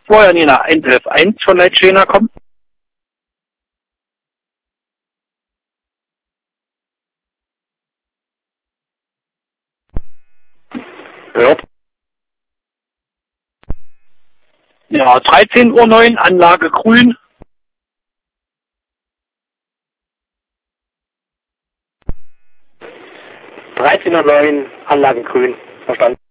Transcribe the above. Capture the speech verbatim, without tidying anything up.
vorher in einer eins elf eins von Leitschena kommen? Ja. Ja, dreizehn Uhr neun, Anlage grün. dreizehn Uhr neun, Anlage grün. Verstanden.